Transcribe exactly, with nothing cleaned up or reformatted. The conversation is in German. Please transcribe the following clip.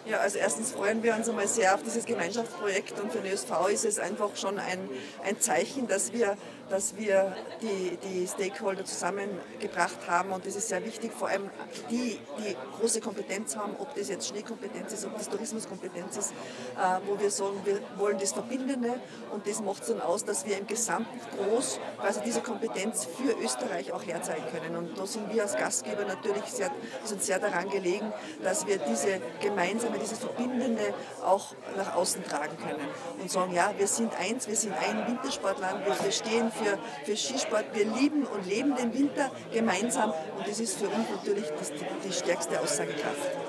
Ja, also erstens freuen wir uns einmal sehr auf dieses Gemeinschaftsprojekt und für den Ö S V ist es einfach schon ein, ein Zeichen, dass wir, dass wir die, die Stakeholder zusammengebracht haben und das ist sehr wichtig, vor allem die, die große Kompetenz haben, ob das jetzt Schneekompetenz ist, ob das Tourismuskompetenz ist, äh, wo wir sagen, wir wollen das Verbindende und das macht es dann aus, dass wir im Gesamten groß quasi diese Kompetenz für Österreich auch herzeigen können und da sind wir als Gastgeber natürlich sehr, ist uns sehr daran gelegen, dass wir diese gemeinsame, dieses Verbindende auch nach außen tragen können und sagen, ja, wir sind eins, wir sind ein Wintersportland, wir, wir stehen für, für Skisport, wir lieben und leben den Winter gemeinsam und das ist für uns natürlich das, die, die stärkste Aussagekraft.